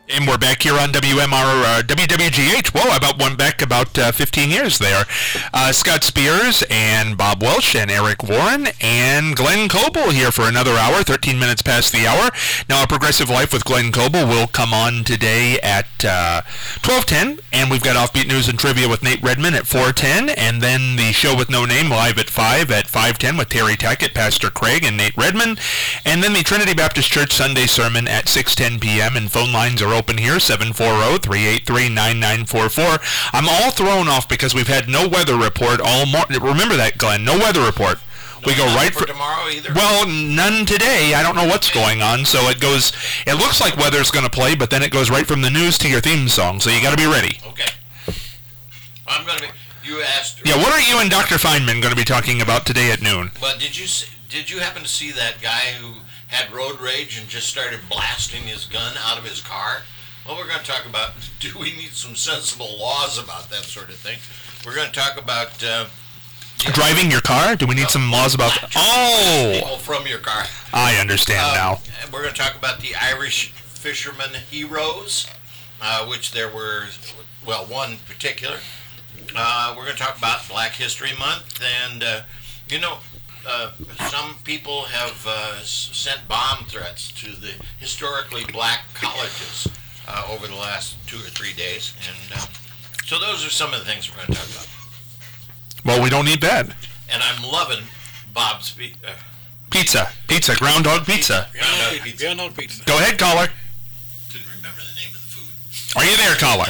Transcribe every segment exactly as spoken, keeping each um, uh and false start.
And we're back here on W M R, uh, W W G H. Whoa, I about went back about uh, fifteen years there. Uh, Scott Spears and Bob Welsh and Eric Warren and Glenn Coble here for another hour, thirteen minutes past the hour. Now, A Progressive Life with Glenn Coble will come on today at uh, twelve ten, and we've got Offbeat News and Trivia with Nate Redman at four ten, and then the Show with No Name live at five at five ten with Terry Tackett, Pastor Craig, and Nate Redman, and then the Trinity Baptist Church Sunday Sermon at six ten p.m., and phone lines are open here, seven four zero, three eight three, nine nine four four. I'm all thrown off because we've had no weather report all morning. Remember that, Glenn, no weather report. No, we go right for, for tomorrow either. Well, none today. I don't know what's going on, so it goes, it looks like weather's going to play, but then it goes right from the news to your theme song, so you got to be ready. Okay. I'm going to be, you asked. Yeah, what are you and Doctor Feynman going to be talking about today at noon? But did you, did you happen to see that guy who had road rage and just started blasting his gun out of his car? Well, we're going to talk about, do we need some sensible laws about that sort of thing? We're going to talk about... Uh, Driving your car? Do we need uh, some laws about that? Oh! People from your car. I understand uh, now. We're going to talk about the Irish fisherman heroes, uh, which there were, well, one particular. Uh, we're going to talk about Black History Month, and, uh, you know, Uh, some people have uh, sent bomb threats to the historically black colleges uh, over the last two or three days, and uh, so those are some of the things we're going to talk about. Well, we don't need that. And I'm loving Bob's pe- uh, pizza, pizza, groundhog pizza. Groundhog pizza. Groundhog pizza. Go ahead, caller. Didn't remember the name of the food. Are you there, caller?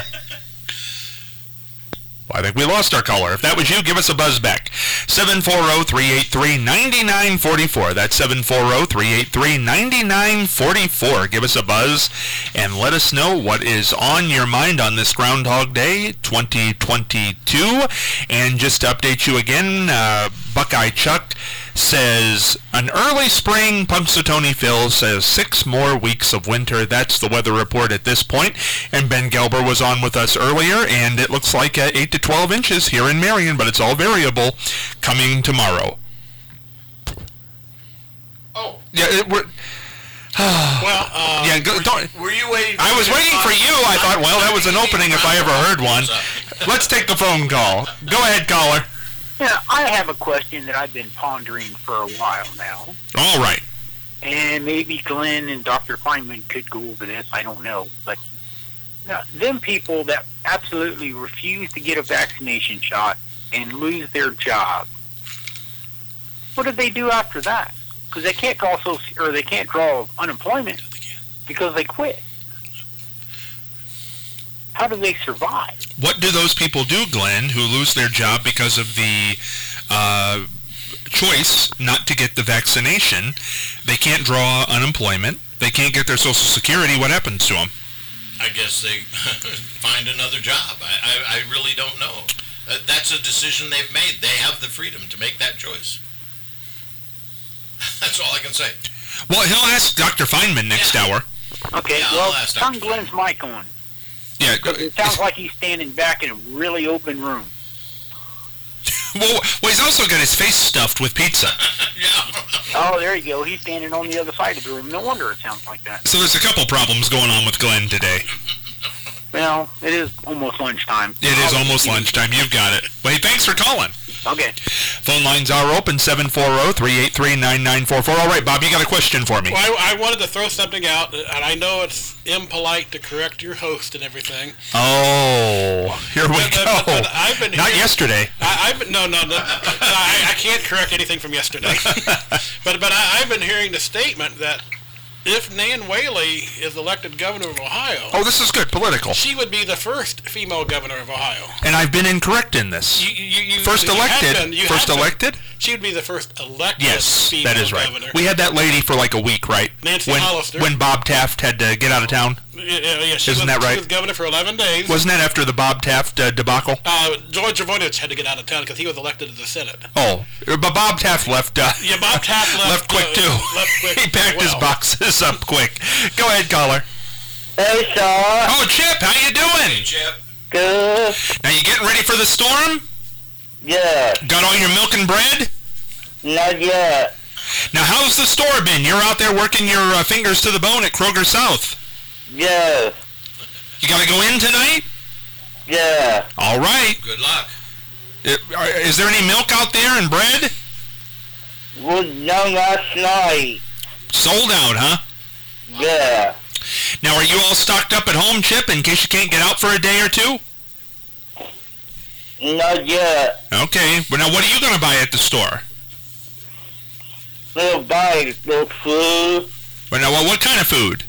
Well, I think we lost our caller. If that was you, give us a buzz back. seven four zero, three eight three, nine nine four four. That's seven four zero, three eight three, nine nine four four. Give us a buzz and let us know what is on your mind on this Groundhog Day twenty twenty-two. And just to update you again, uh, Buckeye Chuck says, an early spring. Punxsutawney Phil says six more weeks of winter. That's the weather report at this point. And Ben Gelber was on with us earlier, and it looks like uh, eight to twelve inches here in Marion, but it's all variable, coming tomorrow. Oh. Yeah, it, we're... well, uh, yeah, go, don't, were you waiting for I was waiting for you. I thought, well, that was an opening if I ever heard one. Let's take the phone call. Go ahead, caller. Yeah, I have a question that I've been pondering for a while now. All right. And maybe Glenn and Doctor Feynman could go over this. I don't know. But now, them people that absolutely refuse to get a vaccination shot and lose their job, what do they do after that? Because they can't also, or they can't draw unemployment because they quit. How do they survive? What do those people do, Glenn, who lose their job because of the uh, choice not to get the vaccination? They can't draw unemployment. They can't get their Social Security. What happens to them? I guess they find another job. I, I, I really don't know. Uh, that's a decision they've made. They have the freedom to make that choice. That's all I can say. Well, he'll ask Doctor Feynman next yeah. hour. Okay, yeah, well, turn Glenn's mic on. Yeah, it sounds like he's standing back in a really open room. well, well, he's also got his face stuffed with pizza. yeah. Oh, there you go. He's standing on the other side of the room. No wonder it sounds like that. So there's a couple problems going on with Glenn today. Well, it is almost lunchtime. It is almost lunchtime. You've got it. Wait, thanks for calling. Okay. Phone lines are open, seven four zero, three eight three, nine nine four four. All right, Bob, you got a question for me. Well, I, I wanted to throw something out, and I know it's impolite to correct your host and everything. Oh, here we but, go. But, but I've been Not hearing, yesterday. I, I've been, no, no, no. I, I can't correct anything from yesterday. but but I, I've been hearing the statement that if Nan Whaley is elected governor of Ohio... Oh, this is good. Political. She would be the first female governor of Ohio. And I've been incorrect in this. You, you, you, first you elected. Been, you first elected? She would be the first elected yes, female that is right. governor. We had that lady for like a week, right? Nancy when, Hollister. When Bob Taft had to get out of town. Yeah, yeah, she Isn't was, that right? She was governor for eleven days. Wasn't that after the Bob Taft uh, debacle? Uh, George Voinovich had to get out of town because he was elected to the Senate. Oh, but Bob Taft left. Uh, yeah, Bob Taft left, left quick uh, too. Left quick. He packed well. his boxes up quick. Go ahead, caller. Hey, Shaw. Oh, Chip, how you doing? Hey, Chip. Good. Now you getting ready for the storm? Yeah. Got all your milk and bread? Not yet. Now, how's the store been? You're out there working your uh, fingers to the bone at Kroger South. Yes. go in tonight? Yeah. All right. Good luck. I- are- Is there any milk out there and bread? Was done last night. Sold out, huh? Yeah. Now, are you all stocked up at home, Chip, in case you can't get out for a day or two? Not yet. Okay. Well, now, what are you going to buy at the store? Little buy no food. Well, now, well, what kind of food?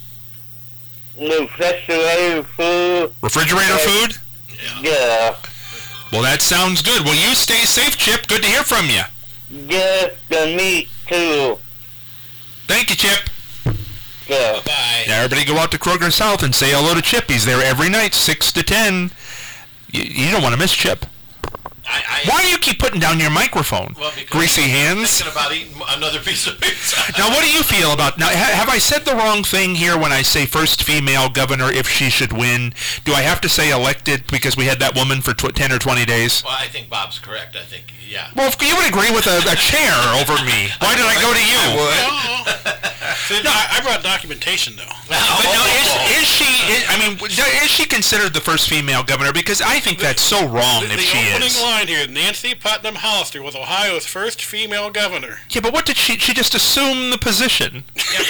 No refrigerator food. Refrigerator food? Yeah. Well, that sounds good. Well, you stay safe, Chip. Good to hear from you. Yeah, the meat too. Thank you, Chip. Yeah. Bye. Now, everybody go out to Kroger South and say hello to Chip. He's there every night, six to ten. You, you don't want to miss Chip. I, I, Why do you keep putting down your microphone? Well, because Greasy I'm hands. thinking about eating another piece of pizza. Now, what do you feel about... Now, ha- have I said the wrong thing here when I say first female governor if she should win? Do I have to say elected because we had that woman for tw- ten or twenty days? Well, I think Bob's correct. I think, yeah. Well, if you would agree with a, a chair over me. Why did I go to you? I would. See, I, I brought documentation, though. But now, is, is she... Is, I mean, is she considered the first female governor? Because I think that's so wrong The, if the she opening is. line here, Nancy Putnam Hollister was Ohio's first female governor. Yeah, but what did she... She just assumed the position.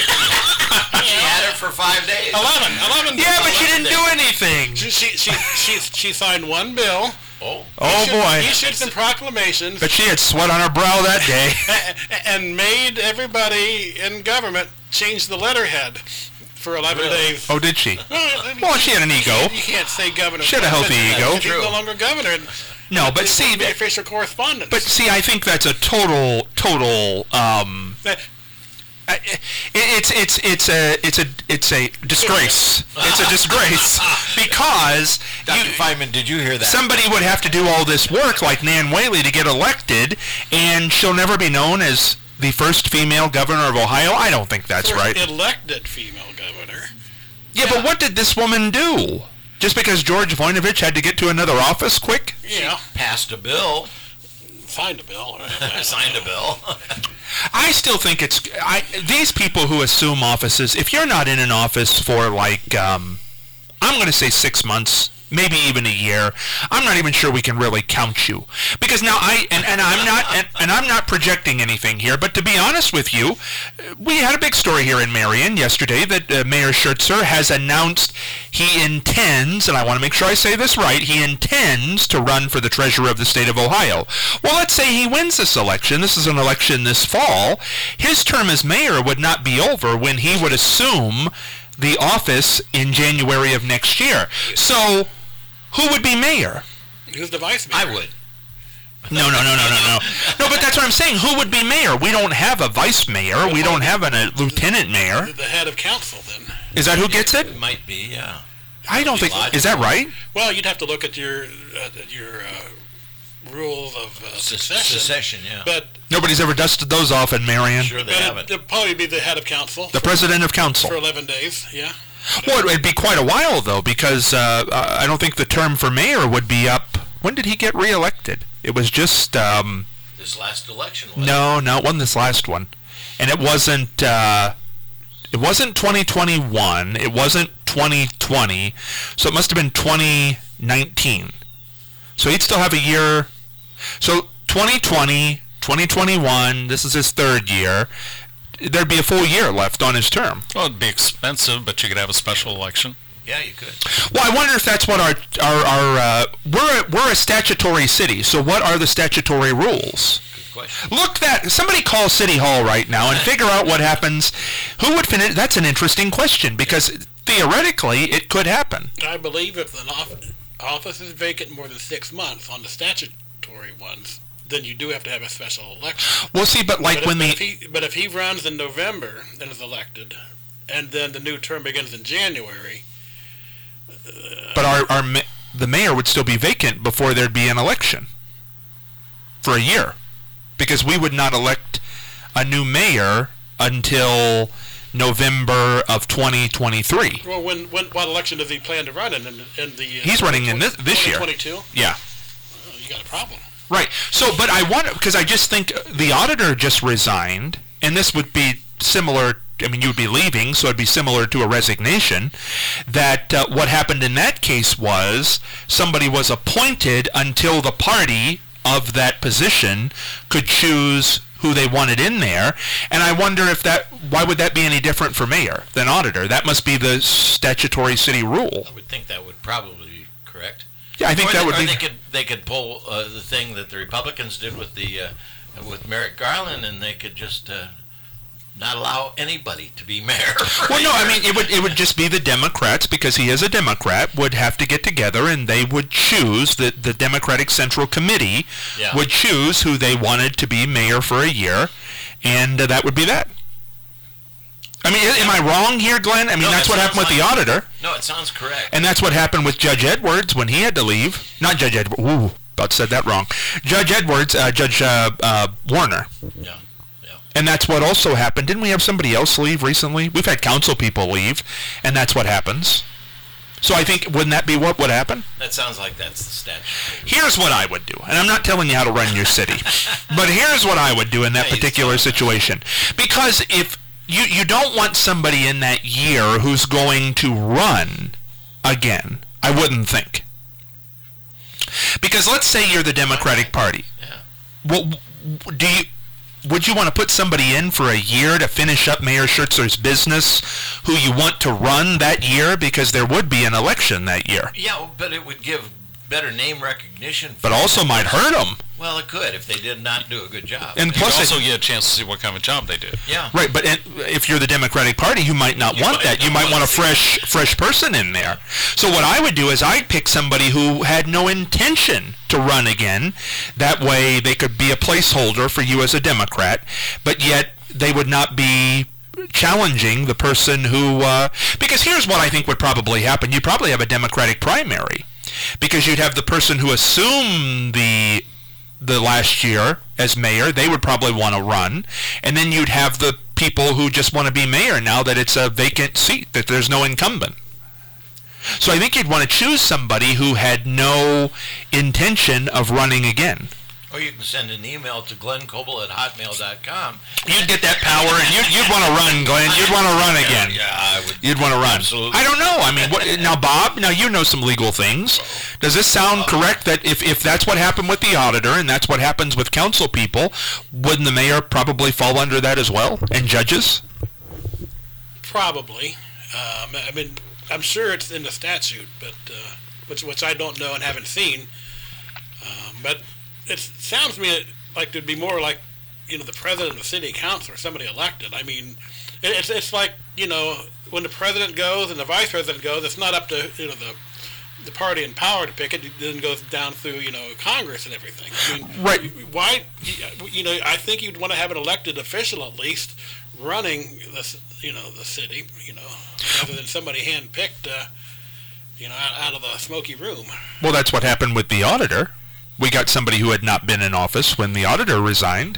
She had it for five days. Eleven, eleven. Yeah, but she didn't do anything. She, she, she, she, she signed one bill. Oh. Oh, boy. Issued some proclamations. But she had sweat on her brow that day. and made everybody in government change the letterhead for eleven Really? days. Oh, did she? Well, Well, she had an ego. You can't say governor. She had a healthy ego. She's no longer governor. No, but It see, wouldn't be that- official correspondence. but see, I think that's a total, total. Um, That- I- I- it's it's it's a it's a it's a disgrace. It's a disgrace because Doctor you, Feynman, did you hear that? somebody would have to do all this work like Nan Whaley to get elected, and she'll never be known as the first female governor of Ohio. I don't think that's first right. elected female governor. Yeah, but what did this woman do? Just because George Voinovich had to get to another office quick? Yeah, Passed a bill. signed a bill. Right? Signed a bill. I still think it's I, these people who assume offices. If you're not in an office for like, um, I'm going to say six months, maybe even a year, I'm not even sure we can really count you. Because now I and, and I'm not and, and I'm not projecting anything here. But to be honest with you, we had a big story here in Marion yesterday that uh, Mayor Schertzer has announced he intends, and I want to make sure I say this right, he intends to run for the treasurer of the state of Ohio. Well, let's say he wins this election. This is an election this fall. His term as mayor would not be over when he would assume the office in January of next year. So, who would be mayor? Who's the vice mayor? I would. No, no, no, no, no, no. No, but that's what I'm saying. Who would be mayor? We don't have a vice mayor. We don't have an, a lieutenant mayor. The head of council, then. Is that who gets it? It might be, yeah. I don't think. Is that right? Well, you'd have to look at your uh, at your uh, rules of uh, Se- succession. Secession, yeah. But, Nobody's ever dusted those off in Marion. Sure they but haven't. it, it'd probably be the head of council The president of council. for eleven days. Yeah. Well, it'd be quite a while, though, because uh, I don't think the term for mayor would be up. When did he get reelected? It was just, um, This last election was. no, no, it wasn't this last one. And it wasn't, uh, it wasn't twenty twenty-one. It wasn't twenty twenty. So it must have been twenty nineteen. So he'd still have a year. So twenty twenty, twenty twenty-one, this is his third year. There'd be a full year left on his term. Well, it'd be expensive, but you could have a special election. Yeah, you could. Well, I wonder if that's what our our, our uh, we're a, we're a statutory city. So what are the statutory rules? Good question. Look that somebody call City Hall right now and figure out what happens. Who would finish? That's an interesting question because theoretically it could happen. I believe if an office, office is vacant more than six months on the statutory ones, then you do have to have a special election. We'll see, but like but, when if, the but, if he, but if he runs in November and is elected, and then the new term begins in January, but our our ma- the mayor would still be vacant before there'd be an election for a year, because we would not elect a new mayor until November of twenty twenty-three. well, when, when what election does he plan to run in? In, in the uh, He's running in this this year. twenty-two. Yeah. Well, you got a problem. Right. So, but I want because I just think the auditor just resigned, and this would be similar. I mean, you would be leaving, so it'd be similar to a resignation, that uh, what happened in that case was somebody was appointed until the party of that position could choose who they wanted in there. And I wonder if that, why would that be any different for mayor than auditor? That must be the statutory city rule. I would think that would probably be correct. Yeah, I think or that they, would or be... they could they could pull uh, the thing that the Republicans did with the uh, with Merrick Garland, and they could just uh, not allow anybody to be mayor. Well, no, I mean, it would it would just be the Democrats, because he is a Democrat, would have to get together and they would choose, the, the Democratic Central Committee Yeah. would choose who they wanted to be mayor for a year, and uh, that would be that. I mean, am I wrong here, Glenn? I mean, No, that's that what happened with sounds the like- auditor, No, it sounds correct. and that's what happened with Judge Edwards when he had to leave. Not Judge Edwards. Ooh, about said that wrong. Judge Edwards, uh, Judge uh, uh, Warner. yeah. And that's what also happened. Didn't we have somebody else leave recently? We've had council people leave, and that's what happens. So I think, wouldn't that be what would happen? That sounds like that's the statute. Here's what I would do, and I'm not telling you how to run your city, but here's what I would do in that Yeah, you particular tell me. situation. Because if you, you don't want somebody in that year who's going to run again, I wouldn't think. Because let's say you're the Democratic Party. Yeah. Well, do you... Would you want to put somebody in for a year to finish up Mayor Schertzer's business who you want to run that year? Because there would be an election that year. Yeah, but it would give better name recognition. But also might hurt them. Well, it could if they did not do a good job. And You plus, also it- get a chance to see what kind of a job they did. yeah. right, but it, if you're the Democratic Party, you might not You want might that. You not might want want a fresh fresh person in there. So what I would do is I'd pick somebody who had no intention to run again. That way they could be a placeholder for you as a Democrat, but yet they would not be challenging the person who... Uh, because here's what I think would probably happen. You'd probably have a Democratic primary, because you'd have the person who assumed the the last year as mayor. They would probably want to run, and then you'd have the people who just want to be mayor now that it's a vacant seat, that there's no incumbent. So I think you'd want to choose somebody who had no intention of running again. Or you can send an email to glenn coble at hotmail dot com. You'd get that power, and you'd, you'd want to run, Glenn. You'd want to run again. Yeah, I would. You'd want to run. Absolutely. I don't know. I mean, what, now, Bob, now you know some legal things. Does this sound correct that if, if that's what happened with the auditor and that's what happens with council people, wouldn't the mayor probably fall under that as well, and judges? Probably. Um, I mean, I'm sure it's in the statute, but uh, which which I don't know and haven't seen. Um, but it sounds to me like it'd be more like, you know, the president of the city council or somebody elected. I mean, it, it's it's like, you know, when the president goes and the vice president goes, it's not up to, you know, the the party in power to pick it. It then goes down through, you know, Congress and everything. I mean, Right. Why, you know, I think you'd want to have an elected official at least running the, you know, the city, you know, rather than somebody handpicked, uh, you know, out, out of the smoky room. Well, that's what happened with the auditor. We got somebody who had not been in office when the auditor resigned.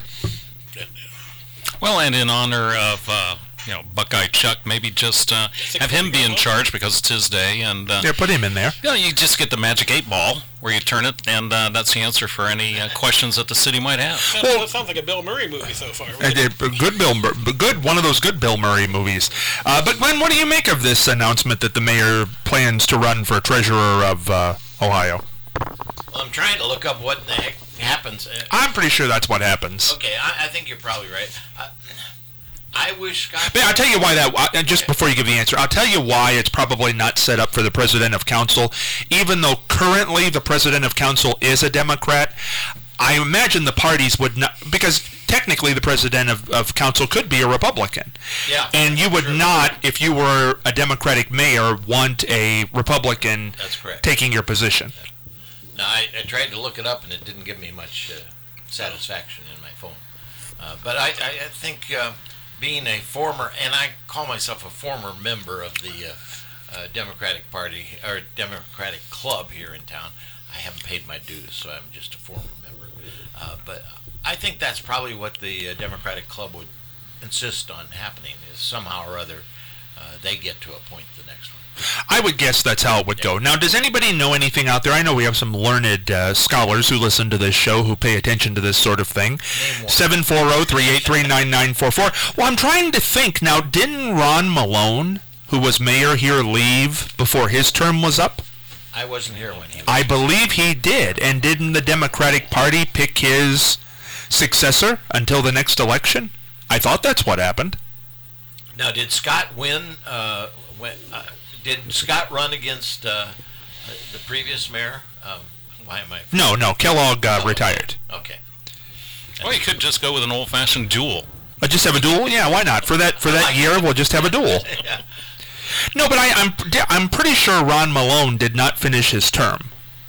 Well, and in honor of, uh, you know, Buckeye Chuck, maybe just uh, have him be in charge because it's his day, and uh, Yeah, put him in there. you know, you just get the magic eight ball where you turn it, and uh, that's the answer for any uh, questions that the city might have. Sounds, Well- that sounds like a Bill Murray movie so far. Uh, uh, Good Bill, Mur- good one of those good Bill Murray movies. Uh, but Glenn, what do you make of this announcement that the mayor plans to run for treasurer of uh, Ohio? Well, I'm trying to look up what the heck happens. Uh, I'm pretty sure that's what happens. okay, I, I think you're probably right. I, I wish Scott. But I'll tell you why that, uh, just before you give the answer, I'll tell you why it's probably not set up for the president of council. Even though currently the president of council is a Democrat, I imagine the parties would not, because technically the president of, of council could be a Republican. Yeah. And you would True. not, if you were a Democratic mayor, want a Republican That's correct. taking your position. Now, I, I tried to look it up, and it didn't give me much uh, satisfaction in my phone. Uh, but I, I, I think uh, being a former, and I call myself a former member of the uh, uh, Democratic Party, or Democratic Club here in town, I haven't paid my dues, so I'm just a former member. Uh, but I think that's probably what the uh, Democratic Club would insist on happening, is somehow or other uh, they get to appoint the next one. I would guess that's how it would go. Now, does anybody know anything out there? I know we have some learned uh, scholars who listen to this show who pay attention to this sort of thing. seven four zero, three eight three, nine nine four four. Well, I'm trying to think. Now, didn't Ron Malone, who was mayor here, leave before his term was up? I wasn't here when he was. I believe he did. And didn't the Democratic Party pick his successor until the next election? I thought that's what happened. Now, did Scott win? Uh, when, uh, did Scott run against uh, the previous mayor? Um, why am I? No, no. Kellogg uh, Oh, retired. Okay. Well, you could just go with an old-fashioned duel. Uh, just have a duel? Yeah, why not? For that for that year, we'll just have a duel. Yeah. No, but I, I'm I'm pretty sure Ron Malone did not finish his term,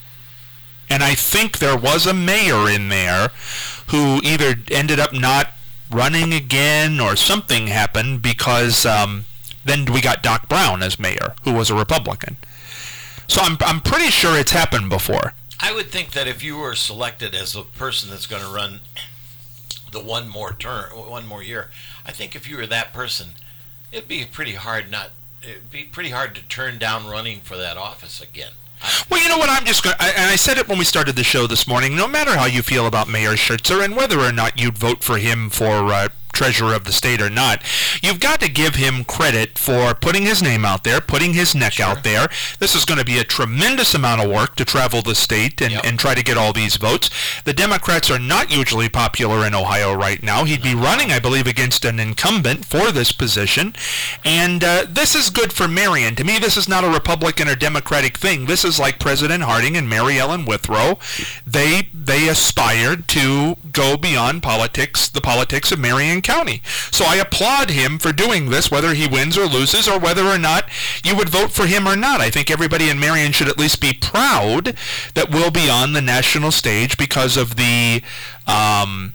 and I think there was a mayor in there who either ended up not running again or something happened because um, then we got Doc Brown as mayor, who was a Republican. So I'm I'm pretty sure it's happened before. I would think that if you were selected as a person that's going to run the one more term, one more year, I think if you were that person, it'd be pretty hard not. It'd be pretty hard to turn down running for that office again. Well, you know what? I'm just going to, and I said it when we started the show this morning, no matter how you feel about Mayor Schertzer and whether or not you'd vote for him for uh, treasurer of the state or not, you've got to give him credit for putting his name out there, putting his neck Sure. out there. This is going to be a tremendous amount of work to travel the state and, Yep. and try to get all these votes. The Democrats are not usually popular in Ohio right now. He'd be running, I believe, against an incumbent for this position. And uh, this is good for Marion. To me, this is not a Republican or Democratic thing. This is like President Harding and Mary Ellen Withrow. They they aspired to go beyond politics, the politics of Marion County. So I applaud him for doing this, whether he wins or loses, or whether or not you would vote for him or not. I think everybody in Marion should at least be proud that we'll be on the national stage because of the um,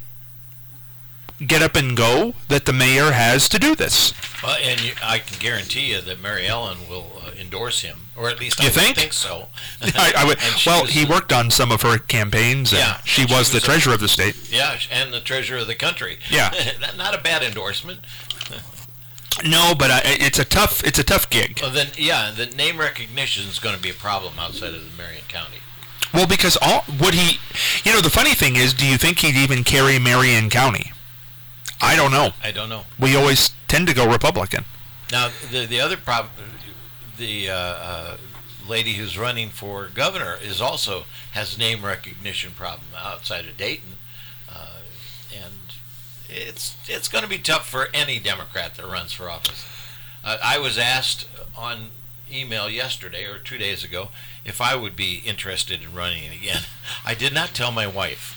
get up and go that the mayor has to do this. Well, and you, I can guarantee you that Mary Ellen will uh, endorse him, or at least I You would think? think so. I, I would, And she well, was he the- worked on some of her campaigns. And Yeah, she she was the was a- treasurer of the state. Yeah, and the treasurer of the country. Yeah. Not- Not a bad endorsement. No, but uh, it's a tough it's a tough gig. Well, then, yeah, the name recognition is going to be a problem outside of the Marion County. Well, because all would he, you know, the funny thing is, do you think he'd even carry Marion County? I don't know. I don't know. We always tend to go Republican. Now, the the other problem, the uh, uh, lady who's running for governor is also has name recognition problem outside of Dayton, uh, and it's it's going to be tough for any Democrat that runs for office. Uh, I was asked on email yesterday or two days ago if I would be interested in running again. I did not tell my wife.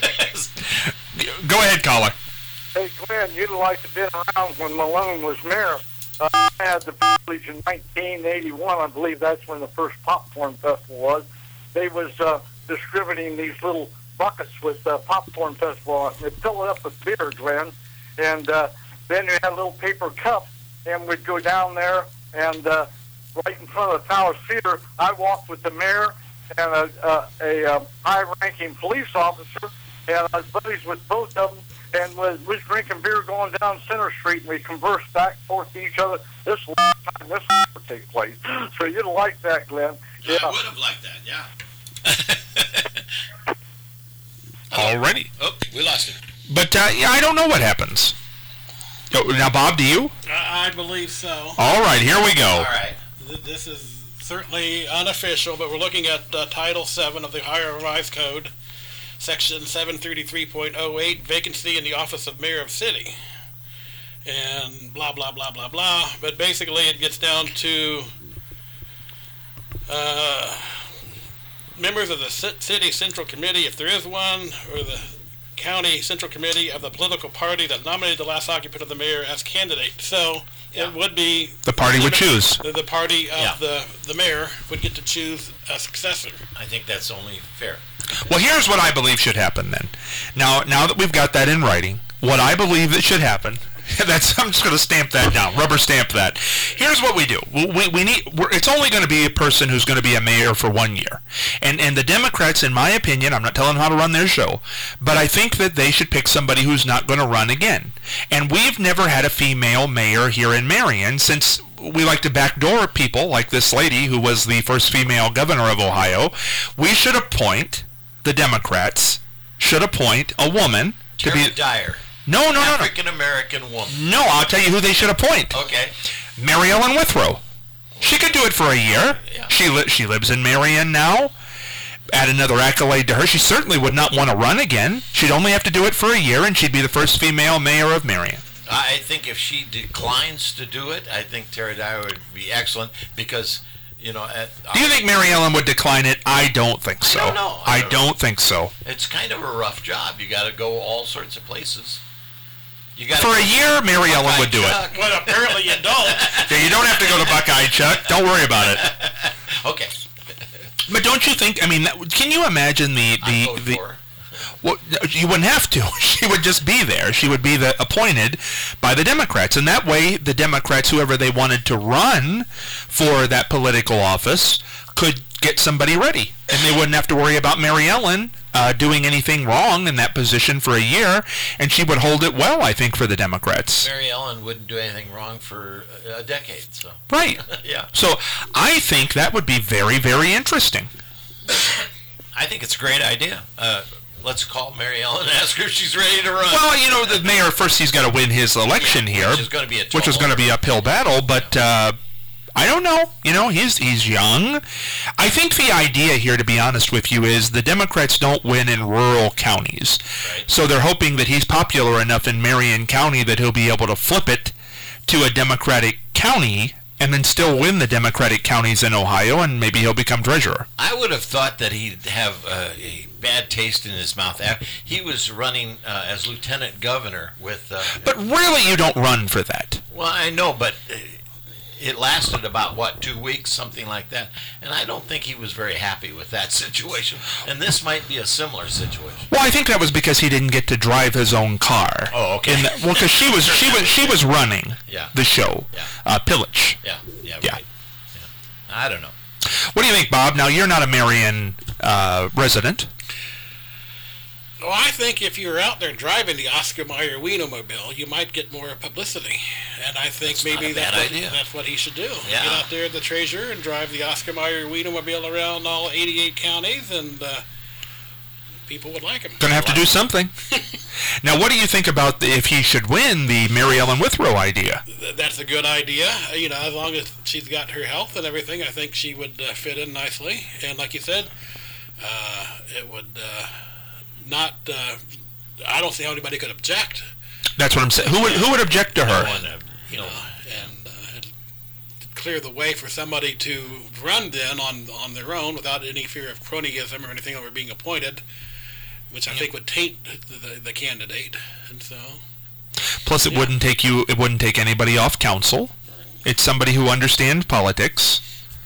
Go ahead, caller. Hey, Glenn, you'd like to been around when Malone was mayor. Uh, I had the privilege in nineteen eighty-one, I believe that's when the first popcorn festival was. They was uh, distributing these little buckets with uh, popcorn festival on it. They'd fill it up with beer, Glenn, and uh, then you had a little paper cup, and we'd go down there, and uh, right in front of the Tower Theater, I walked with the mayor and a, a, a um, high-ranking police officer, and I was buddies with both of them, and was, was drinking beer going down Center Street, and we conversed back and forth to each other. This is the last time this will ever take place. So you'd like that, Glenn. Yeah. I would have liked that, yeah. Already. Oh, we lost him. But uh, yeah, I don't know what happens. Oh, now, Bob, do you? I, I believe so. All right, here we go. All right. Th- This is certainly unofficial, but we're looking at uh, Title seven of the Ohio Revised Code, Section seven thirty-three point oh eight, vacancy in the office of mayor of city. And blah, blah, blah, blah, blah. But basically it gets down to uh, members of the ci- city central committee, if there is one, or the county central committee of the political party that nominated the last occupant of the mayor as candidate. So Yeah. it would be The party would choose. the, the party of Yeah. the, the mayor would get to choose a successor. I think that's only fair. Well, here's what I believe should happen then. Now, now that we've got that in writing, what I believe that should happen. That's I'm just going to stamp that down, rubber stamp that. Here's what we do. We, we, we need. We're, it's only going to be a person who's going to be a mayor for one year, and and the Democrats, in my opinion, I'm not telling them how to run their show, but I think that they should pick somebody who's not going to run again. And we've never had a female mayor here in Marion since we like to backdoor people like this lady who was the first female governor of Ohio. We should appoint, the Democrats should appoint a woman to Tara be... Dyer. No, no, no, no. African-American woman. No, I'll tell you who they should appoint. Okay. Mary Ellen Withrow. She could do it for a year. Yeah. She li- she lives in Marion now. Add another accolade to her. She certainly would not want to run again. She'd only have to do it for a year, and she'd be the first female mayor of Marion. I think if she declines to do it, I think Tara Dyer would be excellent because, you know... At, Do you think Mary Ellen would decline it? I don't think so. I don't know. I I don't, don't think so. It's kind of a rough job. You got to go all sorts of places. You got For a year, Mary Ellen would do it. Well, apparently you don't. Yeah, you don't have to go to Buckeye, Chuck. Don't worry about it. Okay. But don't you think? I mean, that, can you imagine the I the vote the? for her. Well, you wouldn't have to. She would just be there. She would be the appointed by the Democrats, and that way, the Democrats, whoever they wanted to run for that political office, could get somebody ready, and they wouldn't have to worry about Mary Ellen uh, doing anything wrong in that position for a year, and she would hold it well, I think, for the Democrats. Mary Ellen wouldn't do anything wrong for a decade, so... Right. Yeah. So I think that would be very, very interesting. I think it's a great idea. Uh, let's call Mary Ellen and ask her if she's ready to run. Well, you know, the mayor, first he's got to win his election Yeah, here. which is going to be a which is going to be uphill battle, but uh, I don't know. You know, he's he's young. I think the idea here, to be honest with you, is the Democrats don't win in rural counties. Right. So they're hoping that he's popular enough in Marion County that he'll be able to flip it to a Democratic county and then still win the Democratic counties in Ohio, and maybe he'll become treasurer. I would have thought that he'd have uh, a bad taste in his mouth. He was running uh, as lieutenant governor with... Uh, But really, you don't run for that. well, I know, but uh, it lasted about, what, two weeks, something like that. And I don't think he was very happy with that situation. And this might be a similar situation. Well, I think that was because he didn't get to drive his own car. Oh, okay. In the, well, because she was she was she was running Yeah. the show, Yeah. uh, Pillage. Yeah, yeah, Yeah. right. Yeah. I don't know. What do you think, Bob? Now you're not a Marion uh, resident. Well, I think if you're out there driving the Oscar Mayer Wienermobile, you might get more publicity. And I think That's maybe not a that's bad what, idea. that's what he should do. Yeah. Get out there at the Treasurer and drive the Oscar Mayer Wienermobile around all eighty-eight counties, and uh, people would like him. Going to have to do something. Now, what do you think about the, if he should win the Mary Ellen Withrow idea? Th- That's a good idea. Uh, You know, as long as she's got her health and everything, I think she would uh, fit in nicely. And like you said, uh, it would uh, not. Uh, I don't see how anybody could object. That's what I'm saying. Who would who would object to No her? one, uh, you know, and uh, it'd clear the way for somebody to run then on on their own without any fear of cronyism or anything over being appointed, which I think would taint the, the, the candidate. And so, Plus, it Yeah. wouldn't take you. It wouldn't take anybody off council. It's somebody who understands politics.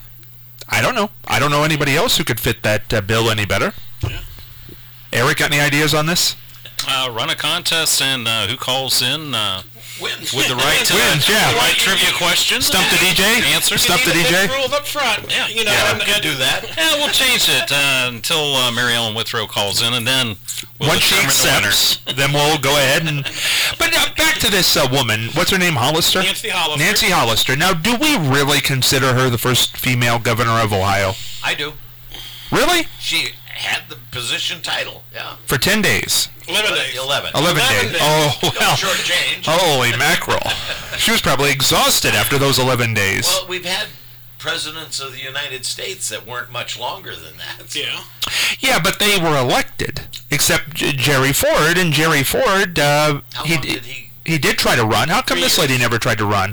I don't know. I don't know anybody else who could fit that uh, bill any better. yeah. Eric, got any ideas on this? Uh, run a contest, and uh, who calls in uh, wins. with the right uh, Wins, yeah. the right trivia questions? Stump the D J? Answer. Stump the You D need J? to fix rules up front. Yeah. You know, Yeah, and, we can and- do that. Yeah, we'll change it uh, until uh, Mary Ellen Withrow calls in, and then we'll Once she determine the winner. accepts, then we'll go ahead and. But uh, back to this uh, woman. What's her name? Hollister. Nancy Hollister. Nancy Hollister. Now, do we really consider her the first female governor of Ohio? I do. Really? She had the position title. Yeah. For ten days, eleven days. Eleven. eleven, Eleven days. days. Oh Don't well. shortchange. Holy mackerel! She was probably exhausted after those eleven days. Well, we've had presidents of the United States that weren't much longer than that. so- Yeah. Yeah, but they were elected, except J- Jerry Ford. And Jerry Ford, uh, How he long d- did he? he did try to run. How come Three this years. lady never tried to run?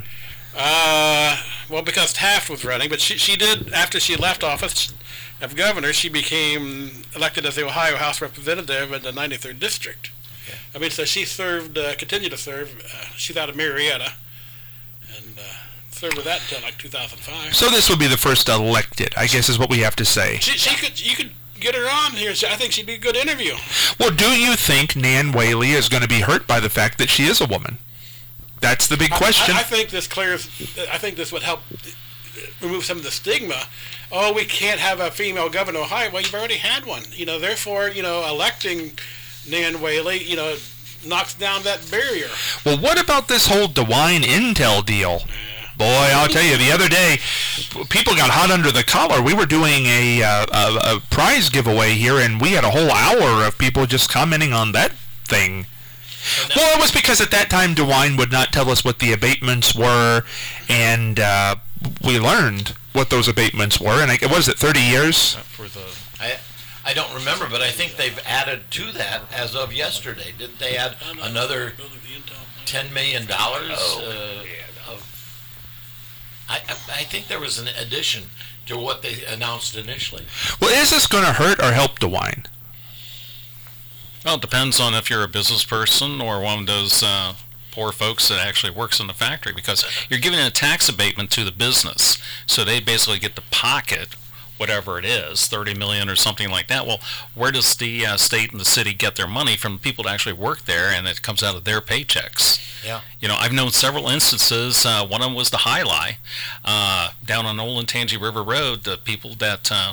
Uh, well, because Taft was running, but she she did after she left office of governor, she became elected as the Ohio House Representative in the ninety-third district. Okay. I mean, so she served, uh, continued to serve. Uh, she's out of Marietta, and uh, served with that until like two thousand five. So this would be the first elected, I guess, is what we have to say. She she could you could get her on here. I think she'd be a good interview. Well, do you think Nan Whaley is going to be hurt by the fact that she is a woman? That's the big question. I, I think this clears. I think this would help remove some of the stigma. Oh, we can't have a female governor of Ohio. Well, you've already had one. You know, therefore, you know, electing Nan Whaley, you know, knocks down that barrier. Well, what about this whole DeWine Intel deal? Yeah. Boy, I'll tell you, the other day, people got hot under the collar. We were doing a, uh, a, a prize giveaway here, and we had a whole hour of people just commenting on that thing. Well, it was because at that time DeWine would not tell us what the abatements were, and uh, we learned what those abatements were. And I, what is it, thirty years? For the I, I don't remember, but I think they've added to that as of yesterday. Didn't they add another ten million dollars? Uh, of, I, I think there was an addition to what they announced initially. Well, is this going to hurt or help DeWine? Well, it depends on if you're a business person or one of those uh, poor folks that actually works in the factory, because you're giving a tax abatement to the business, so they basically get to pocket whatever it is, thirty million dollars or something like that. Well, where does the uh, state and the city get their money from? The people that actually work there, and it comes out of their paychecks. Yeah. You know, I've known several instances. Uh, one of them was the High Lie uh, down on Old Tangi River Road. The people that uh,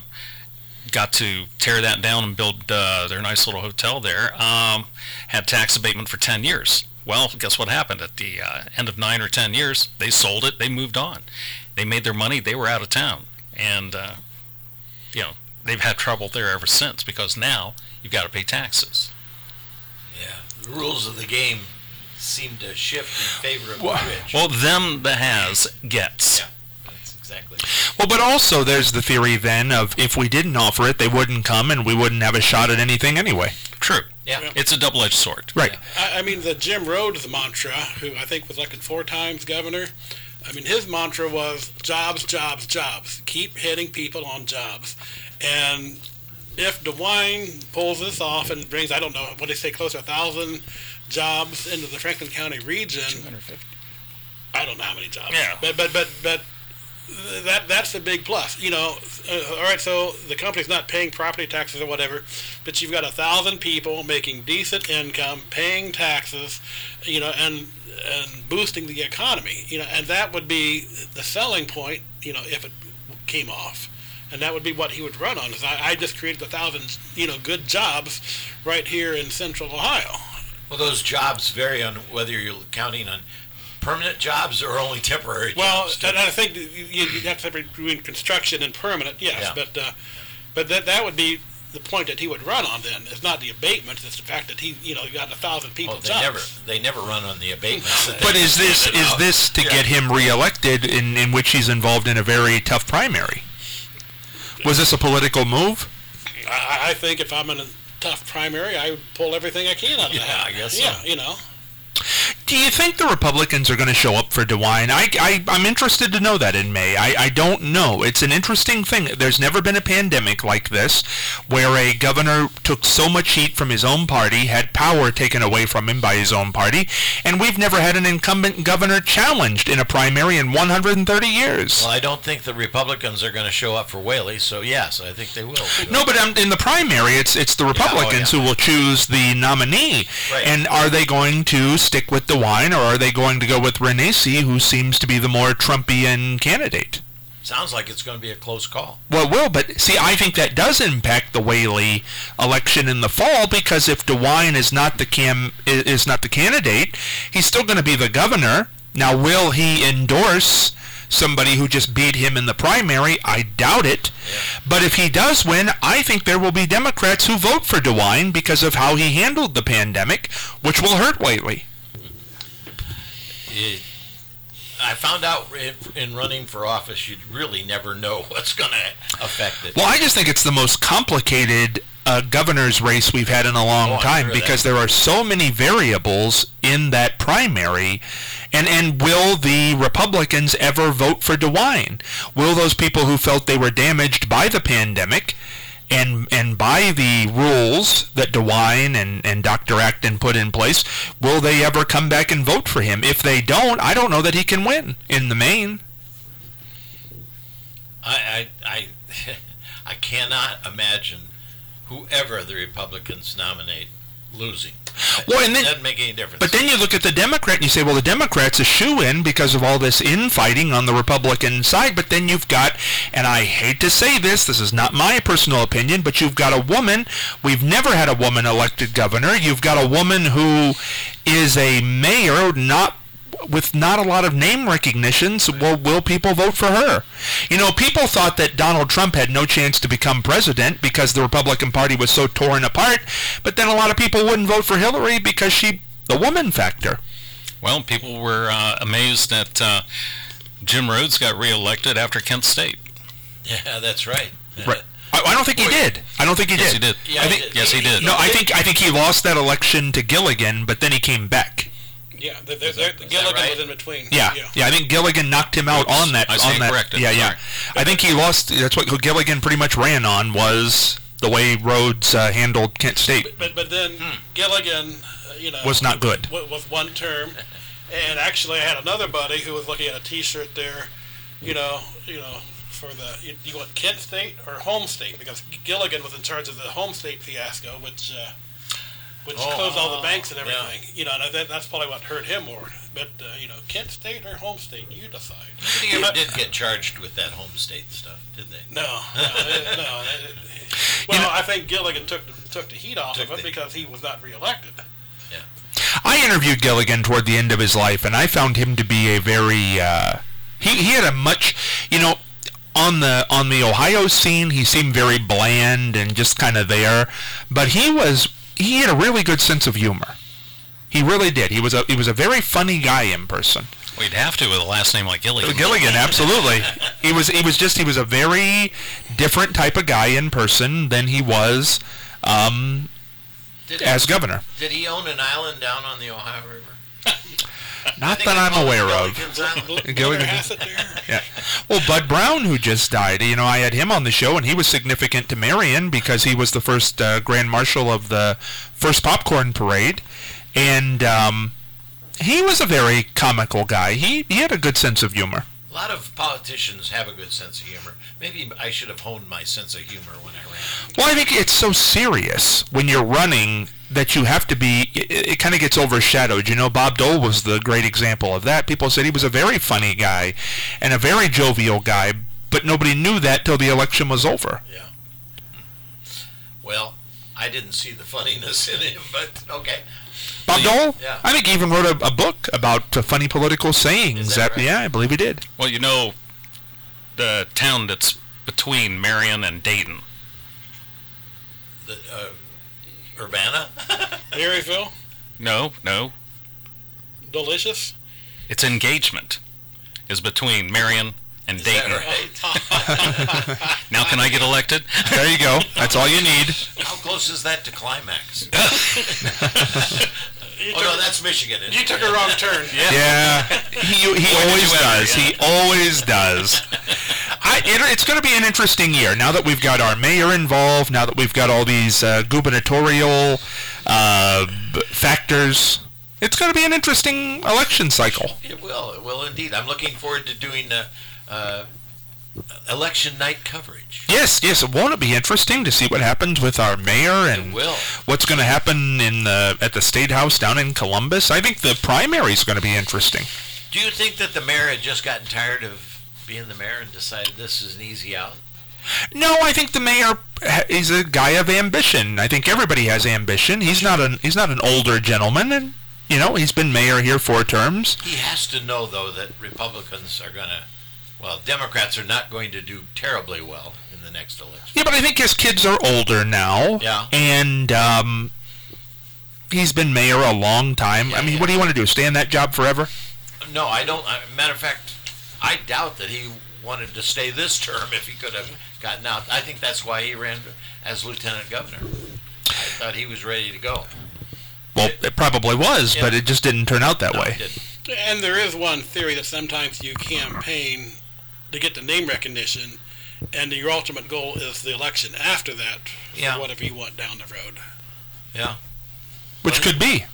got to tear that down and build uh, their nice little hotel there um, had tax abatement for ten years. Well, guess what happened? At the uh, end of nine or ten years, they sold it. They moved on. They made their money. They were out of town. And, uh, you know, they've had trouble there ever since, because now you've got to pay taxes. Yeah. The rules of the game seem to shift in favor of Well, the rich. Well, them that has gets. Yeah, that's exactly. Well, but also there's the theory then of if we didn't offer it, they wouldn't come and we wouldn't have a shot at anything anyway. True. Yeah. It's a double-edged sword. Right. I, I mean, the Jim Rhodes mantra, who I think was elected four times governor, I mean, his mantra was jobs, jobs, jobs. Keep hitting people on jobs. And if DeWine pulls this off and brings, I don't know, what they say, close to a thousand jobs into the Franklin County region, two hundred fifty. I don't know how many jobs. Yeah. But but but but that that's a big plus. You know, uh, all right. So the company's not paying property taxes or whatever, but you've got a thousand people making decent income, paying taxes, you know, and and boosting the economy. You know, and that would be the selling point. You know, if it came off. And that would be what he would run on. Is I, I just created a thousand, you know, good jobs right here in Central Ohio. Well, those jobs vary on whether you're counting on permanent jobs or only temporary Well, jobs. and I think you, you have to separate between construction and permanent, yes. Yeah. But uh, but that that would be the point that he would run on. Then it's not the abatement; it's the fact that he, you know, got a thousand people Oh, they jobs. never, they never run on the abatements. that But they is this handed is out. this to Yeah. get him reelected, in, in which he's involved in a very tough primary? Was this a political move? I, I think if I'm in a tough primary, I would pull everything I can out of Yeah, the hat. I guess Yeah, so. you know. Do you think the Republicans are going to show up for DeWine? I, I, I'm interested to know that in May. I, I don't know. It's an interesting thing. There's never been a pandemic like this where a governor took so much heat from his own party, had power taken away from him by his own party, and we've never had an incumbent governor challenged in a primary in one hundred thirty years. Well, I don't think the Republicans are going to show up for Whaley, so yes, I think they will. No, but um, in the primary, it's it's the Republicans yeah. who will choose the nominee. Right. And are they going to stick with DeWine, or are they going to go with Renacci, who seems to be the more Trumpian candidate? Sounds like it's going to be a close call. Well, it will, but see, I think that does impact the Whaley election in the fall, because if DeWine is not the cam is not the candidate, he's still going to be the governor. Now, will he endorse somebody who just beat him in the primary? I doubt it. Yeah. But if he does win, I think there will be Democrats who vote for DeWine because of how he handled the pandemic, which will hurt Whaley. It, I found out in, in running for office, you'd really never know what's going to affect it. Well, I just think it's the most complicated uh, governor's race we've had in a long Oh, I'm time, sure because that- there are so many variables in that primary. And and will the Republicans ever vote for DeWine? Will those people who felt they were damaged by the pandemic and and by the rules that DeWine and, and Doctor Acton put in place, will they ever come back and vote for him? If they don't, I don't know that he can win in the main. I, I, I, I cannot imagine whoever the Republicans nominate losing. Well, and then- it doesn't make any difference. But then you look at the Democrat and you say, well, the Democrat's a shoo-in because of all this infighting on the Republican side. But then you've got, and I hate to say this, this is not my personal opinion, but you've got a woman. We've never had a woman elected governor. You've got a woman who is a mayor, not with not a lot of name recognitions, well, will people vote for her? You know, people thought that Donald Trump had no chance to become president because the Republican Party was so torn apart, but then a lot of people wouldn't vote for Hillary because she, the woman factor. Well, people were uh, amazed that uh, Jim Rhodes got reelected after Kent State. Yeah, that's right. Right. I, I don't think he did. I don't think he Yes, did. he did. Yeah, I he think, did. Yes, he did. No, I think I think he lost that election to Gilligan, but then he came back. Yeah, they're, they're, Is that- they're, is that Gilligan right? was in between. Yeah, yeah. I think Gilligan knocked him out Oops, on that. I on stand that. corrected. Yeah, yeah. Sorry. I think he lost. That's what Gilligan pretty much ran on, was the way Rhodes uh, handled Kent State. But but then Gilligan, uh, you know, Was not good. With, with one term, and actually I had another buddy who was looking at a T-shirt there, you know, you know, for the you, you want Kent State or home state, because Gilligan was in charge of the home state fiasco, which uh, which Oh, closed all the banks and yeah. everything. You know, and that, that's probably what hurt him more. But uh, you know, Kent State or home state, you decide. I think they ever did get charged with that home state stuff, did they? No, no, it- no. it- it- well, I think Gilligan took the, took the heat off Took of it the- because he was not reelected. I interviewed Gilligan toward the end of his life, and I found him to be a very. Uh, he he had a much, you know, on the on the Ohio scene, he seemed very bland and just kind of there, but he was he had a really good sense of humor. He really did. He was a he was a very funny guy in person. Well, you'd have to with a last name like Gilligan. Gilligan, absolutely. He was he was just he was a very different type of guy in person than he was um, Did, as governor. did he own an island down on the Ohio River? Not I think that they I'm call it aware of. Gilligan's Island. Gilligan. Hassett there. Yeah. Well, Bud Brown, who just died, you know, I had him on the show, and he was significant to Marion because he was the first uh, Grand Marshal of the first popcorn parade, and um, he was a very comical guy. He he had a good sense of humor. A lot of politicians have a good sense of humor. Maybe I should have honed my sense of humor when I ran. Well, I think it's so serious when you're running that you have to be, it, it kind of gets overshadowed. You know, Bob Dole was the great example of that. People said he was a very funny guy and a very jovial guy, but nobody knew that till the election was over. Yeah. Well, I didn't see the funniness in him, but okay. Bob Dole? Yeah. I think he even wrote a, a book about uh, funny political sayings. Is that right? Yeah, I believe he did. Well, you know, the town that's between Marion and Dayton. The, uh, Urbana? Maryville, No, no. delicious. Its engagement is between Marion and Is Dayton. that right? Now can I get elected? There you go. That's all you need. How close is that to climax? You Oh, took, no, that's Michigan. Isn't you it? took a wrong turn. Yeah, he, he always does. He always does. I, it, it's going to be an interesting year now that we've got our mayor involved, now that we've got all these uh, gubernatorial uh, b- factors. It's going to be an interesting election cycle. It will. It will indeed. I'm looking forward to doing uh, uh, election night coverage. Yes, yes. Won't it be interesting to see what happens with our mayor and It will. what's going to happen in the at the State House down in Columbus? I think the primary is going to be interesting. Do you think that the mayor had just gotten tired of being the mayor and decided this is an easy out? No, I think the mayor ha- is a guy of ambition. I think everybody has ambition. He's not an he's not an older gentleman, and you know he's been mayor here four terms. He has to know, though, that Republicans are going to, well, Democrats are not going to do terribly well in the next election. Yeah, but I think his kids are older now. Yeah. And um, he's been mayor a long time. Yeah, I mean, yeah. what do you want to do? Stay in that job forever? No, I don't. I, matter of fact, I doubt that he wanted to stay this term if he could have gotten out. I think that's why he ran as lieutenant governor. I thought he was ready to go. Well, it probably was, Yeah. but it just didn't turn out that No, way. he didn't. And there is one theory that sometimes you campaign to get the name recognition, and your ultimate goal is the election after that for Yeah. whatever you want down the road. Yeah. Which could be.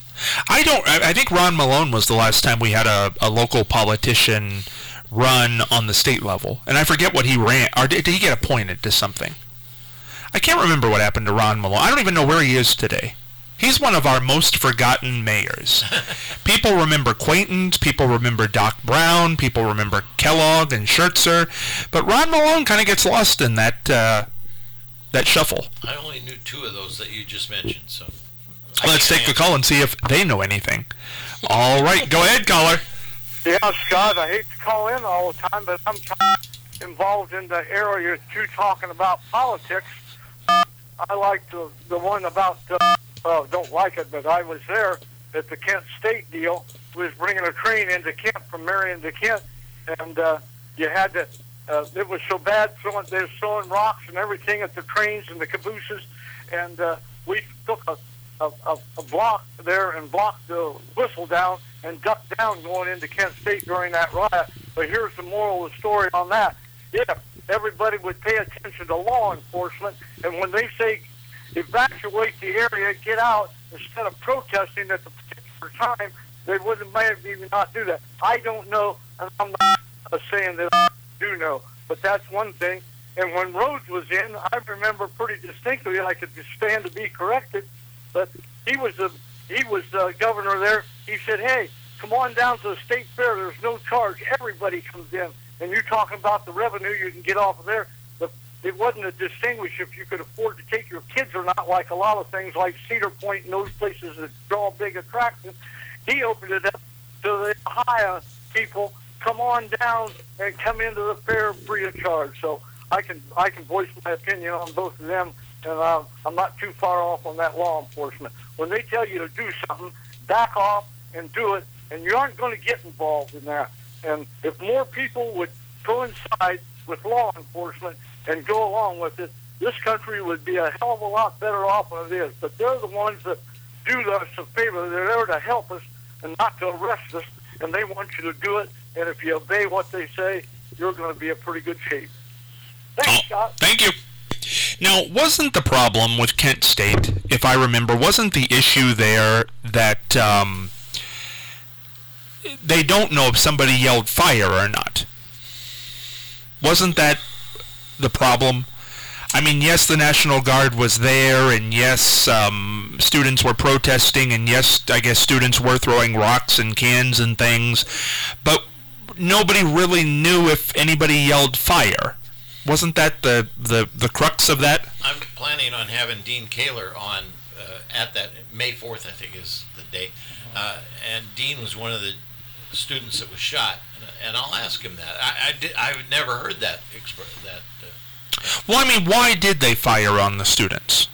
I don't. I, I think Ron Malone was the last time we had a, a local politician run on the state level, and I forget what he ran. Or did, did he get appointed to something? I can't remember what happened to Ron Malone. I don't even know where he is today. He's one of our most forgotten mayors. People remember Quaintance, people remember Doc Brown, people remember Kellogg and Schertzer, but Ron Malone kind of gets lost in that uh, that shuffle. I only knew two of those that you just mentioned, so. Let's take the call and see if they know anything. All right, go ahead, caller. Yeah, Scott, I hate to call in all the time, but I'm kind of involved in the area too, talking about politics. I like the the one about, uh, uh, don't like it, but I was there at the Kent State deal. Was bringing a train into Kent from Marion to Kent, and uh, you had to, uh, it was so bad, throwing, they were throwing rocks and everything at the trains and the cabooses, and uh, we took a, a, a, a block there and blocked the whistle down and ducked down going into Kent State during that riot. But here's the moral of the story on that. Yeah, everybody would pay attention to law enforcement, and when they say evacuate the area, get out, instead of protesting at the particular time, they wouldn't maybe not do that. I don't know, and I'm not uh, saying that I do know, but that's one thing. And when Rhodes was in, I remember pretty distinctly, I could stand to be corrected, but he was the he was the governor there. He said, hey, come on down to the state fair. There's no charge. Everybody comes in. And you're talking about the revenue you can get off of there. But it wasn't a distinguish if you could afford to take your kids or not, like a lot of things like Cedar Point and those places that draw big attractions. He opened it up to the Ohio people, come on down and come into the fair free of charge. So I can I can voice my opinion on both of them, and uh, I'm not too far off on that law enforcement. When they tell you to do something, back off and do it, and you aren't going to get involved in that. And if more people would coincide with law enforcement and go along with it, this country would be a hell of a lot better off than it is. But they're the ones that do us a favor. They're there to help us and not to arrest us, and they want you to do it. And if you obey what they say, you're going to be in pretty good shape. Thanks, Scott. Thank you. Now, wasn't the problem with Kent State, if I remember, wasn't the issue there that um, they don't know if somebody yelled fire or not? Wasn't that the problem? I mean, yes, the National Guard was there, and yes, um, students were protesting, and yes, I guess students were throwing rocks and cans and things, but nobody really knew if anybody yelled fire. Wasn't that the, the, the crux of that? I'm planning on having Dean Kaler on uh, at that, May fourth, I think is the date, uh, and Dean was one of the students that was shot, and, and I'll ask him that. I, I did, I've never heard that exp- that. Uh, Well, I mean, why did they fire on the students?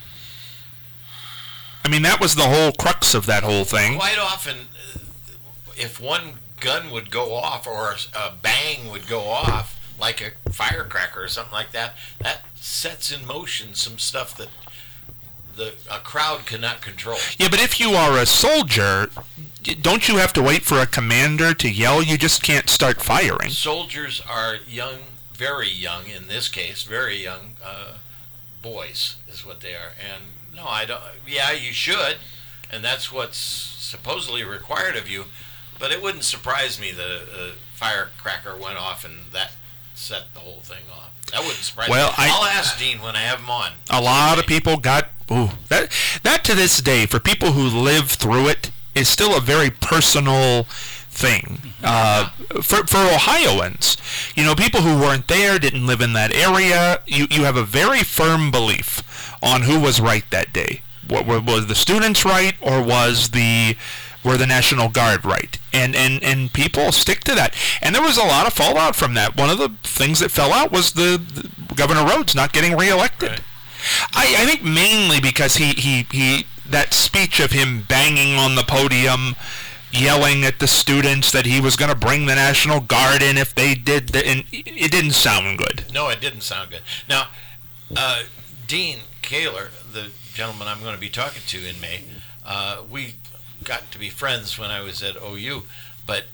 I mean, that was the whole crux of that whole thing. Quite often, uh, if one gun would go off or a bang would go off, like a firecracker or something like that, that sets in motion some stuff that the a crowd cannot control. Yeah, but if you are a soldier, don't you have to wait for a commander to yell? You just can't start firing. Soldiers are young, very young in this case, very young uh, boys is what they are. And no, I don't. Yeah, you should, and that's what's supposedly required of you. But it wouldn't surprise me that a, a firecracker went off and that set the whole thing off. That wouldn't surprise well, me. I, I'll ask Dean when I have him on. A lot of people got ooh, that. That to this day, for people who live through it, is still a very personal thing. Uh, for for Ohioans, you know, people who weren't there, didn't live in that area, you, you have a very firm belief on who was right that day. What, was the students right, or was the were the National Guard right? And, and and people stick to that. And there was a lot of fallout from that. One of the things that fell out was the, the Governor Rhodes not getting reelected. Right. I, I think mainly because he, he, he that speech of him banging on the podium, yelling at the students that he was going to bring the National Guard in if they did, the, and it didn't sound good. No, it didn't sound good. Now, uh, Dean Kaler, the gentleman I'm going to be talking to in May, uh, we got to be friends when I was at O U, but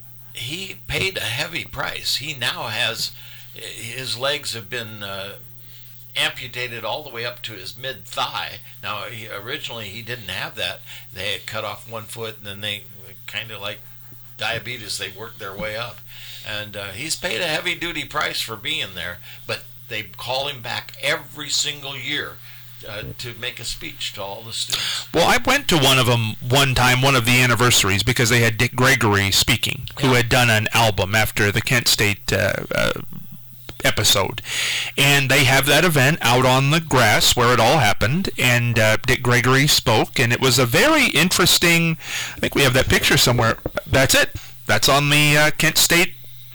he paid a heavy price. He now has, his legs have been uh, amputated all the way up to his mid-thigh. Now, he, originally he didn't have that. They had cut off one foot, and then they, kind of like diabetes, they worked their way up. And uh, he's paid a heavy-duty price for being there, but they call him back every single year Uh, to make a speech to all the students. Well, I went to one of them one time, one of the anniversaries, because they had Dick Gregory speaking, yeah. who had done an album after the Kent State uh, uh, episode. And they have that event out on the grass where it all happened, and uh, Dick Gregory spoke, and it was a very interesting, I think we have that picture somewhere. That's it. That's on the uh, Kent State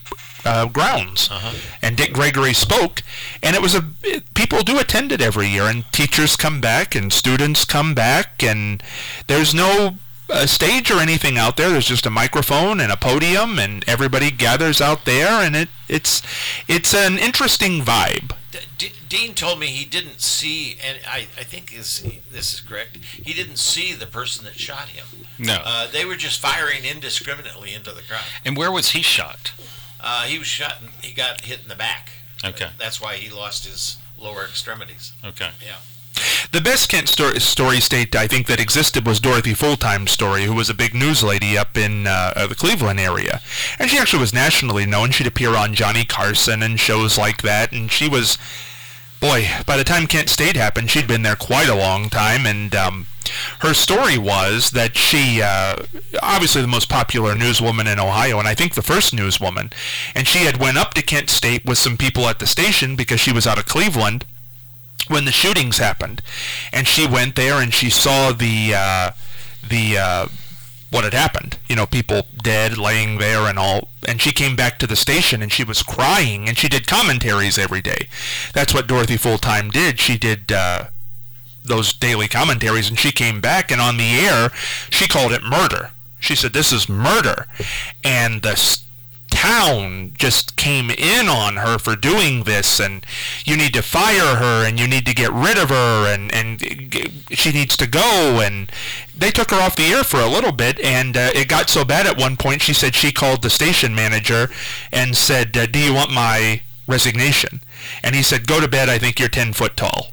uh, grounds. Uh-huh. And Dick Gregory spoke, and it was a, it, people do attend it every year, and teachers come back, and students come back, and there's no a stage or anything out there. There's just a microphone and a podium, and everybody gathers out there, and it it's it's an interesting vibe. D- D- Dean told me he didn't see, and I, I think is, this is correct, he didn't see the person that shot him. No. Uh, they were just firing indiscriminately into the crowd. And where was he shot? Uh, he was shot, and he got hit in the back. Okay. That's why he lost his lower extremities. Okay. Yeah. The best Kent story, story state I think that existed was Dorothy Fulltime's story, who was a big news lady up in uh, the Cleveland area. And she actually was nationally known. She'd appear on Johnny Carson and shows like that. And she was, boy, by the time Kent State happened, she'd been there quite a long time. And um, her story was that she, uh, obviously the most popular newswoman in Ohio, and I think the first newswoman. And she had went up to Kent State with some people at the station because she was out of Cleveland when the shootings happened, and she went there and she saw the uh, the uh, what had happened. You know, people dead, laying there, and all. And she came back to the station and she was crying, and she did commentaries every day. That's what Dorothy Fulltime did. She did uh, those daily commentaries, and she came back, and on the air, she called it murder. She said, "This is murder," and the town just came in on her for doing this, and you need to fire her, and you need to get rid of her, and, and she needs to go. And they took her off the air for a little bit, and uh, it got so bad at one point, she said she called the station manager and said, uh, do you want my resignation? And he said, go to bed, I think you're ten foot tall.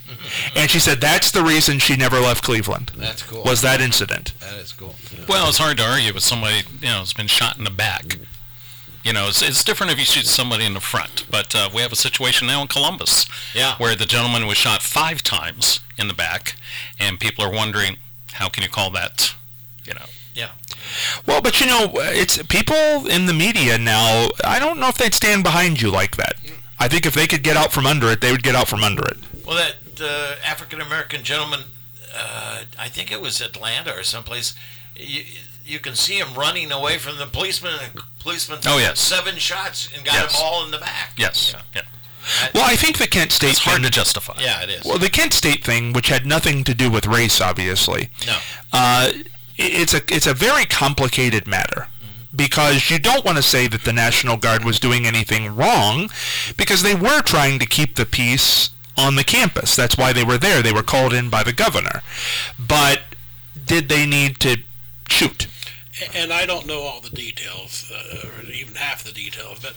And she said that's the reason she never left Cleveland. That's cool. Was that incident. That is cool. Well, it's hard to argue with somebody, you know, who's been shot in the back. You know, it's, it's different if you shoot somebody in the front. But uh, we have a situation now in Columbus, Yeah. where the gentleman was shot five times in the back, and people are wondering, how can you call that, you know? Yeah. Well, but you know, it's people in the media now, I don't know if they'd stand behind you like that. I think if they could get out from under it, they would get out from under it. Well, that uh, African-American gentleman, uh, I think it was Atlanta or someplace, you, you can see him running away from the policeman, and the policeman Oh, took yes. seven shots and got Yes. them all in the back. Yes. Yeah. Yeah. Well, I think the Kent State It's hard thing, to justify. Yeah, it is. well, the Kent State thing, which had nothing to do with race, obviously, No. uh, it's a it's a very complicated matter. Because you don't want to say that the National Guard was doing anything wrong, because they were trying to keep the peace on the campus. That's why they were there. They were called in by the governor. But did they need to shoot? And I don't know all the details, uh, or even half the details, but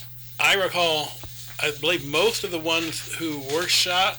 I recall, I believe most of the ones who were shot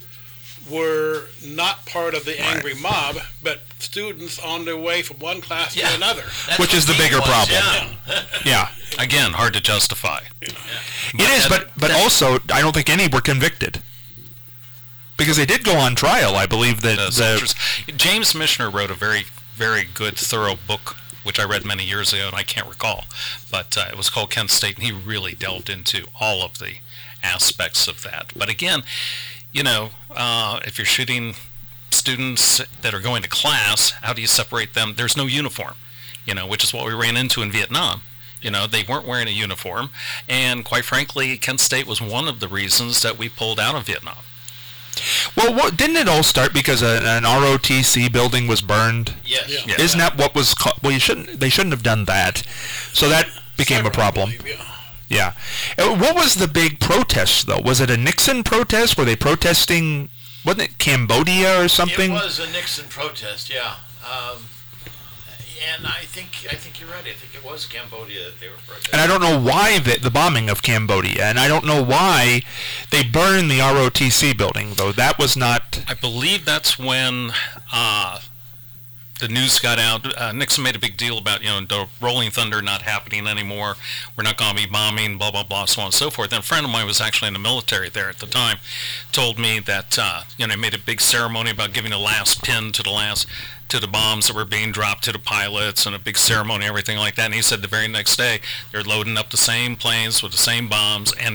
were not part of the angry mob, but students on their way from one class Yeah. to another. That's Which what is the Dean bigger was, problem. Yeah. Yeah. Again, hard to justify. It is, but but also, I don't think any were convicted. Because they did go on trial, I believe that The the, soldiers. James Michener wrote a very, very good, thorough book, which I read many years ago, and I can't recall. But uh, it was called Kent State, and he really delved into all of the aspects of that. But again, you know, uh, if you're shooting students that are going to class, how do you separate them? There's no uniform, you know, which is what we ran into in Vietnam. You know, they weren't wearing a uniform, and quite frankly, Kent State was one of the reasons that we pulled out of Vietnam. well, what, didn't it all start because a, an R O T C building was burned? Yes. Yeah. Yeah. Isn't that what was called? Well, you shouldn't. They shouldn't have done that. So that became a Several, I problem. believe, yeah. Yeah. Uh, What was the big protest though? Was it a Nixon protest? Were they protesting? Wasn't it Cambodia or something? It was a Nixon protest, yeah. Um, and I think I think you're right. I think it was Cambodia that they were protesting. And I don't know why the, the bombing of Cambodia, and I don't know why they burned the R O T C building, though. That was not... I believe that's when uh, the news got out. Uh, Nixon made a big deal about, you know, the Rolling Thunder not happening anymore. We're not going to be bombing, blah, blah, blah, so on and so forth. And a friend of mine was actually in the military there at the time, told me that, uh, you know, they made a big ceremony about giving the last pin to the last... to the bombs that were being dropped to the pilots, and a big ceremony, everything like that. And he said the very next day they're loading up the same planes with the same bombs, and they're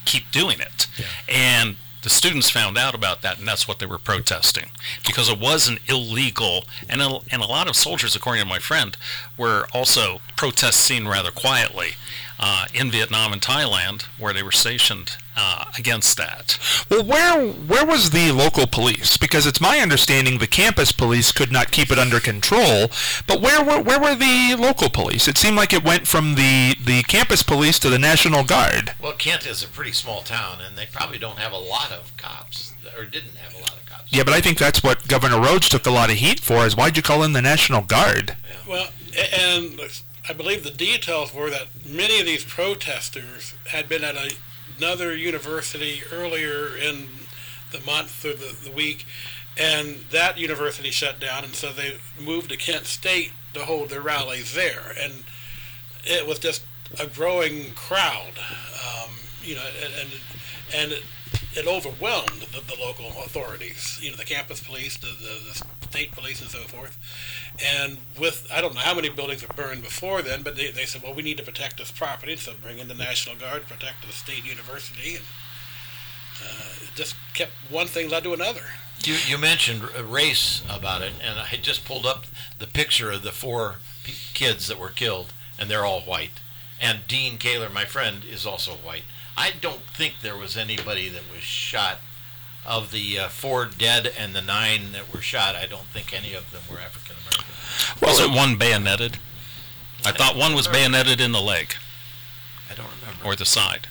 keep doing it. Yeah. And the students found out about that, and that's what they were protesting, because it wasn't illegal. And a, and a lot of soldiers, according to my friend, were also protesting rather quietly uh, in Vietnam and Thailand, where they were stationed uh, against that. Well, where where was the local police? Because it's my understanding the campus police could not keep it under control. But where were where were the local police? It seemed like it went from the, the campus police to the National Guard. Well, Kent is a pretty small town, and they probably don't have a lot of cops, or didn't have a lot of cops. Yeah, but I think that's what Governor Rhodes took a lot of heat for, is why'd you call in the National Guard? Yeah. Well, a- and I believe the details were that many of these protesters had been at a, another university earlier in the month or the, the week, and that university shut down, and so they moved to Kent State to hold their rallies there. And it was just a growing crowd, um, you know, and and, and it, it overwhelmed the, the local authorities, you know, the campus police, the, the, the state police, and so forth. And with, I don't know how many buildings were burned before then, but they, they said, well, we need to protect this property, so bring in the National Guard to protect the state university. And uh, it just kept, one thing led to another. You, you mentioned race about it, and I just pulled up the picture of the four p- kids that were killed, and they're all white. And Dean Kaler, my friend, is also white. I don't think there was anybody that was shot. Of the uh, four dead and the nine that were shot, I don't think any of them were African American. Wasn't one bayoneted? I thought one was bayoneted in the leg I don't remember. or the side.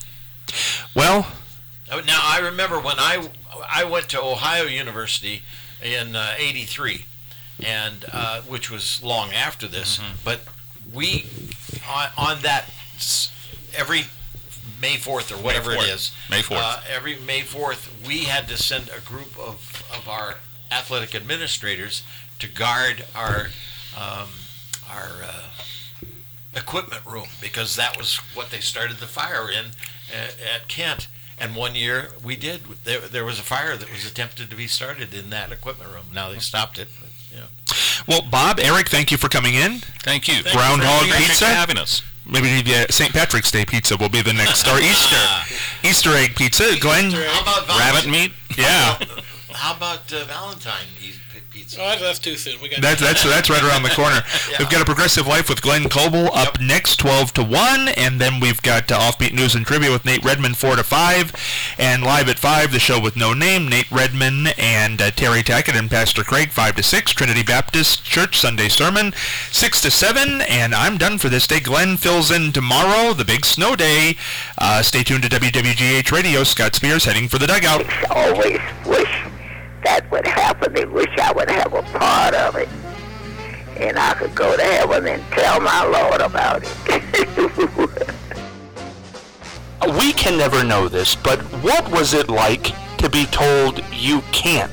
Well, Oh, now, I remember when I, I went to Ohio University in uh, eighty-three, and uh, which was long after this, Mm-hmm. but we, on, on that, s- every May fourth or whatever May it fourth. is, May fourth. Uh, every May fourth, we had to send a group of, of our athletic administrators to guard our um, our uh, equipment room, because that was what they started the fire in at, at Kent. And one year we did. There, there was a fire that was attempted to be started in that equipment room. Now they stopped it. But, yeah. well, Bob, Eric, thank you for coming in. Thank you. Groundhog Thank you pizza? for having us. Maybe the Saint Patrick's Day pizza will be the next, or Easter. Easter egg pizza. Glenn? Easter egg. How about Rabbit Valentine? meat? Yeah. How about uh, Valentine e- pizza? Oh, that's, that's too soon. We got That's that's that's right around the corner. Yeah. We've got a Progressive Life with Glenn Coble up next, twelve to one, and then we've got uh, Offbeat News and Trivia with Nate Redman, four to five, and live at five, the show with no name, Nate Redman and uh, Terry Tackett and Pastor Craig, five to six, Trinity Baptist Church Sunday Sermon, six to seven, and I'm done for this day. Glenn fills in tomorrow, the big snow day. Uh, stay tuned to W W G H Radio. Scott Spears heading for the dugout. Always wish that would happen. They wish I would have a part of it. And I could go to heaven and tell my Lord about it. We can never know this, but what was it like to be told you can't